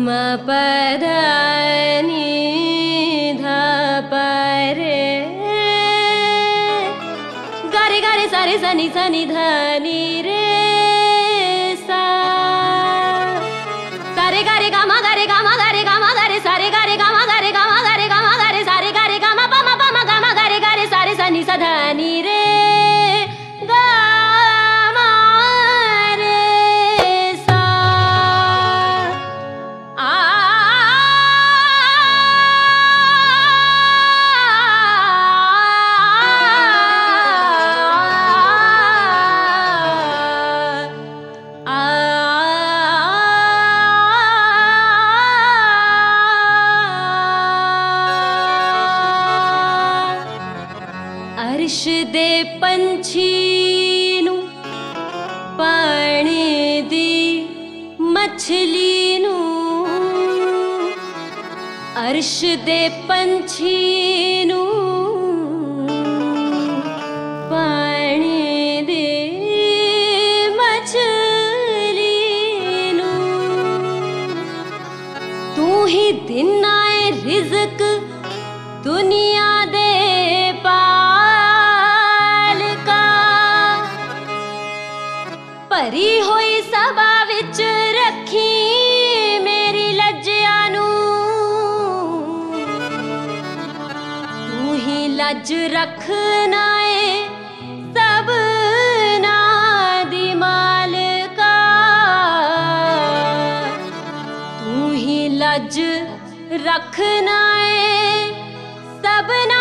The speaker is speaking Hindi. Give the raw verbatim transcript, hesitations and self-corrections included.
प ध नि ध प रे गा रे गा रे सा रे सा नि सा नि ध नि रे सा सा रे गा रे गा मा गा रे गा मा गा रे गा मा गा रे सा रे गा रे गा मा गा रे गा मा गा रे गा मा गा रे सा रे गा रे गा मा पा मा पा मा गा मा गा रे गा रे सा रे सा नि सा ध नि रे गा मा रे सा आ अर्श दे पंछी नू पानी दी मछली नू अर्श दे पंछी नू पानी दे मछली नू तू ही दिन आए रिज़्क दुनिया दे भरी होई सभा विच रखी मेरी लज्जा नू तू ही लज रखना है सबना दी मालिका तू ही लज रखना है सबना